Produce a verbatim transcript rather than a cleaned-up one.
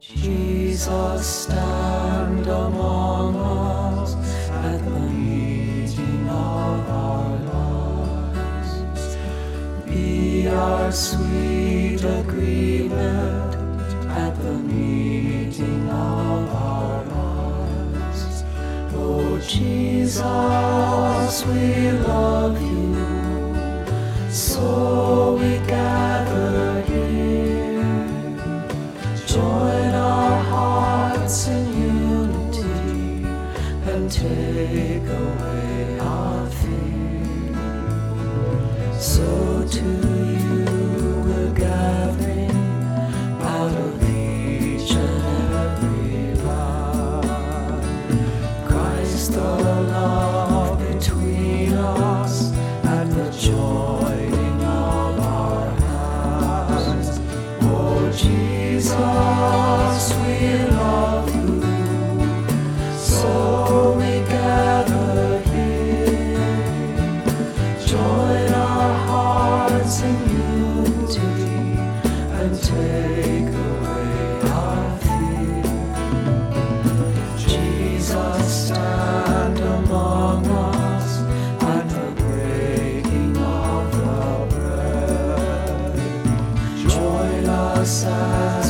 Jesus, stand among us at the meeting of our lives. Be our sweet agreement at the meeting of our lives. Oh Jesus, we love you, so we gather here. Join our hearts in unity and take away our fear. So to you we're gathering out of each and every life. Christ the love between us and the joining of our hands. Oh Jesus, we love you, so we gather here. Join our hearts in unity and take away our fear. Jesus, stand among us at the breaking of the bread. Join us as